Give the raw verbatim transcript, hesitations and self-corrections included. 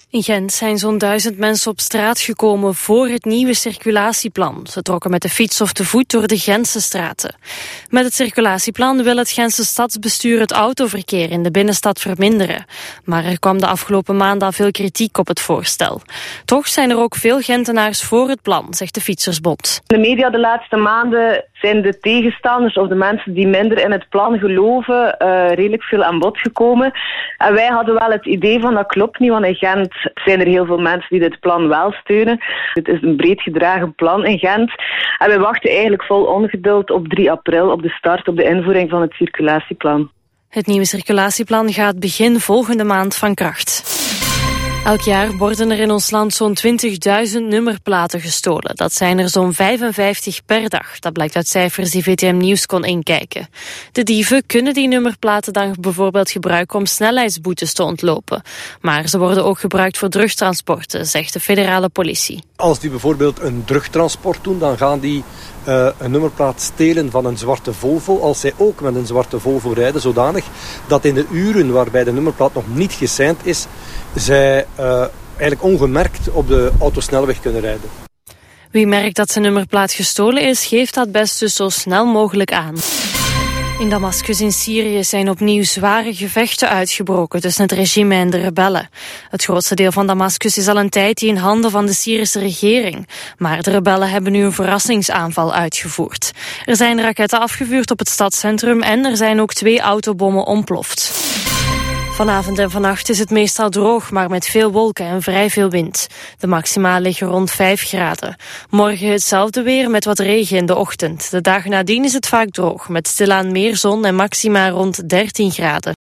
In Gent zijn zo'n duizend mensen op straat gekomen voor het nieuwe circulatieplan. Ze trokken met de fiets of te voet door de Gentse straten. Met het circulatieplan wil het Gentse stadsbestuur het autoverkeer in de binnenstad verminderen. Maar er kwam de afgelopen maanden veel kritiek op het voorstel. Toch zijn er ook veel Gentenaars voor het plan, zegt de Fietsersbond. In de media de laatste maanden zijn de tegenstanders of de mensen die minder in het plan geloven uh, redelijk veel aan bod gekomen. En wij hadden wel het idee van dat klopt niet, want in Gent zijn er heel veel mensen die dit plan wel steunen. Het is een breed gedragen plan in Gent. En wij wachten eigenlijk vol ongeduld op drie april, op de start, op de invoering van het circulatieplan. Het nieuwe circulatieplan gaat begin volgende maand van kracht. Elk jaar worden er in ons land zo'n twintigduizend nummerplaten gestolen. Dat zijn er zo'n vijfenvijftig per dag. Dat blijkt uit cijfers die V T M Nieuws kon inkijken. De dieven kunnen die nummerplaten dan bijvoorbeeld gebruiken om snelheidsboetes te ontlopen. Maar ze worden ook gebruikt voor drugtransporten, zegt de federale politie. Als die bijvoorbeeld een drugtransport doen, dan gaan die uh, een nummerplaat stelen van een zwarte Volvo. Als zij ook met een zwarte Volvo rijden, zodanig dat in de uren waarbij de nummerplaat nog niet geseind is, zij uh, eigenlijk ongemerkt op de autosnelweg kunnen rijden. Wie merkt dat zijn nummerplaat gestolen is, geeft dat best dus zo snel mogelijk aan. In Damascus in Syrië zijn opnieuw zware gevechten uitgebroken tussen het regime en de rebellen. Het grootste deel van Damascus is al een tijd in handen van de Syrische regering. Maar de rebellen hebben nu een verrassingsaanval uitgevoerd. Er zijn raketten afgevuurd op het stadscentrum en er zijn ook twee autobommen ontploft. Vanavond en vannacht is het meestal droog, maar met veel wolken en vrij veel wind. De maxima liggen rond vijf graden. Morgen hetzelfde weer met wat regen in de ochtend. De dagen nadien is het vaak droog, met stilaan meer zon en maxima rond dertien graden.